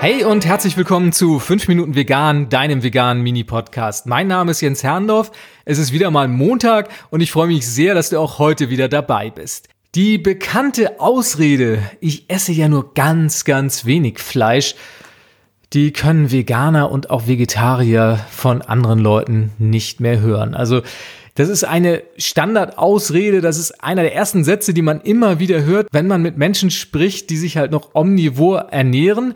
Hey und herzlich willkommen zu 5 Minuten Vegan, deinem veganen Mini-Podcast. Mein Name ist Jens Herrndorf, es ist wieder mal Montag und ich freue mich sehr, dass du auch heute wieder dabei bist. Die bekannte Ausrede, ich esse ja nur ganz wenig Fleisch, die können Veganer und auch Vegetarier von anderen Leuten nicht mehr hören. Also das ist eine Standardausrede, das ist einer der ersten Sätze, die man immer wieder hört, wenn man mit Menschen spricht, die sich halt noch omnivor ernähren.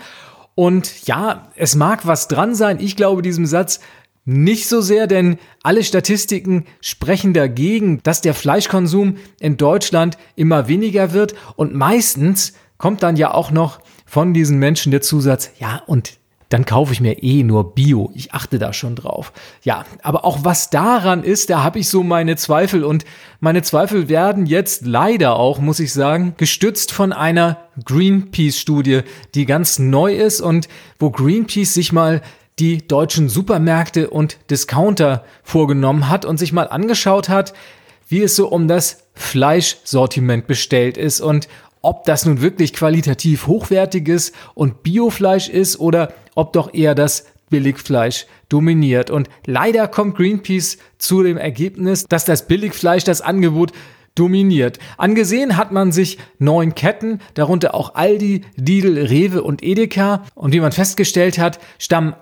Und ja, es mag was dran sein, ich glaube diesem Satz nicht so sehr, denn alle Statistiken sprechen dagegen, dass der Fleischkonsum in Deutschland immer weniger wird und meistens kommt dann ja auch noch von diesen Menschen der Zusatz, ja und dann kaufe ich mir nur Bio, ich achte da schon drauf. Ja, aber auch was daran ist, da habe ich so meine Zweifel und meine Zweifel werden jetzt leider auch, muss ich sagen, gestützt von einer Greenpeace-Studie, die ganz neu ist und wo Greenpeace sich mal die deutschen Supermärkte und Discounter vorgenommen hat und sich mal angeschaut hat, wie es so um das Fleischsortiment bestellt ist und ob das nun wirklich qualitativ hochwertiges und Biofleisch ist oder ob doch eher das Billigfleisch dominiert. Und leider kommt Greenpeace zu dem Ergebnis, dass das Billigfleisch das Angebot dominiert. Angesehen hat man sich 9 Ketten, darunter auch Aldi, Lidl, Rewe und Edeka. Und wie man festgestellt hat, stammen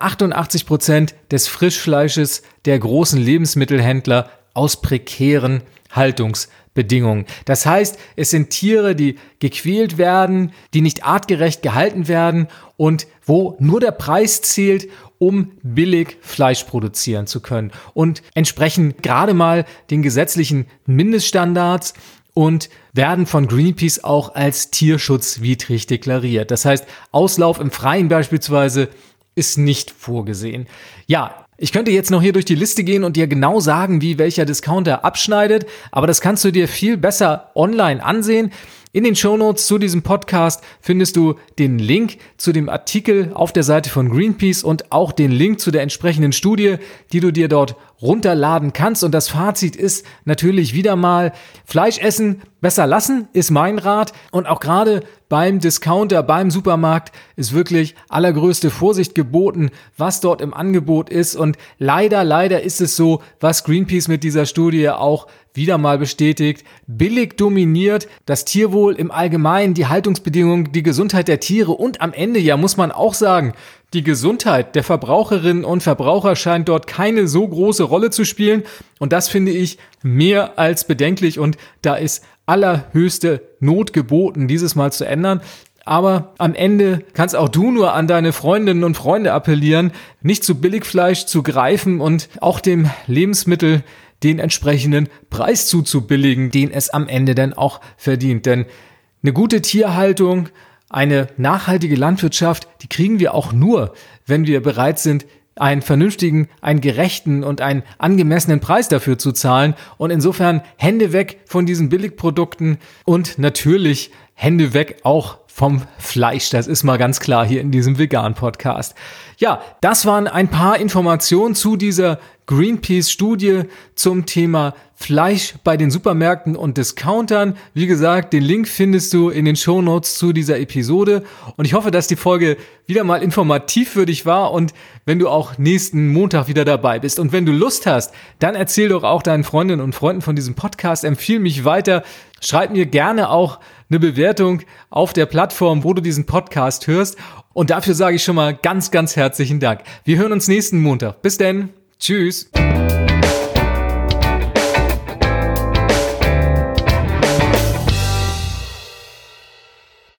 88% des Frischfleisches der großen Lebensmittelhändler aus prekären Haltungsbedingungen. Das heißt, es sind Tiere, die gequält werden, die nicht artgerecht gehalten werden und wo nur der Preis zählt, um billig Fleisch produzieren zu können und entsprechen gerade mal den gesetzlichen Mindeststandards und werden von Greenpeace auch als tierschutzwidrig deklariert. Das heißt, Auslauf im Freien beispielsweise ist nicht vorgesehen. Ja, ich könnte jetzt noch hier durch die Liste gehen und dir genau sagen, wie welcher Discounter abschneidet, aber das kannst du dir viel besser online ansehen. In den Shownotes zu diesem Podcast findest du den Link zu dem Artikel auf der Seite von Greenpeace und auch den Link zu der entsprechenden Studie, die du dir dort runterladen kannst. Und das Fazit ist natürlich wieder mal, Fleisch essen besser lassen, ist mein Rat. Und auch gerade beim Discounter, beim Supermarkt ist wirklich allergrößte Vorsicht geboten, was dort im Angebot ist. Und leider ist es so, was Greenpeace mit dieser Studie auch wieder mal bestätigt, billig dominiert, das Tierwohl im Allgemeinen, die Haltungsbedingungen, die Gesundheit der Tiere und am Ende, ja muss man auch sagen, die Gesundheit der Verbraucherinnen und Verbraucher scheint dort keine so große Rolle zu spielen und das finde ich mehr als bedenklich und da ist allerhöchste Not geboten, dieses mal zu ändern. Aber am Ende kannst auch du nur an deine Freundinnen und Freunde appellieren, nicht zu Billigfleisch zu greifen und auch dem Lebensmittel den entsprechenden Preis zuzubilligen, den es am Ende dann auch verdient. Denn eine gute Tierhaltung, eine nachhaltige Landwirtschaft, die kriegen wir auch nur, wenn wir bereit sind, einen vernünftigen, einen gerechten und einen angemessenen Preis dafür zu zahlen. Und insofern Hände weg von diesen Billigprodukten und natürlich Hände weg auch vom Fleisch. Das ist mal ganz klar hier in diesem Vegan-Podcast. Ja, das waren ein paar Informationen zu dieser Greenpeace-Studie zum Thema Fleisch bei den Supermärkten und Discountern. Wie gesagt, den Link findest du in den Shownotes zu dieser Episode. Und ich hoffe, dass die Folge wieder mal informativ für dich war und wenn du auch nächsten Montag wieder dabei bist. Und wenn du Lust hast, dann erzähl doch auch deinen Freundinnen und Freunden von diesem Podcast. Empfiehl mich weiter. Schreib mir gerne auch eine Bewertung auf der Plattform, wo du diesen Podcast hörst. Und dafür sage ich schon mal ganz herzlichen Dank. Wir hören uns nächsten Montag. Bis denn. Tschüss.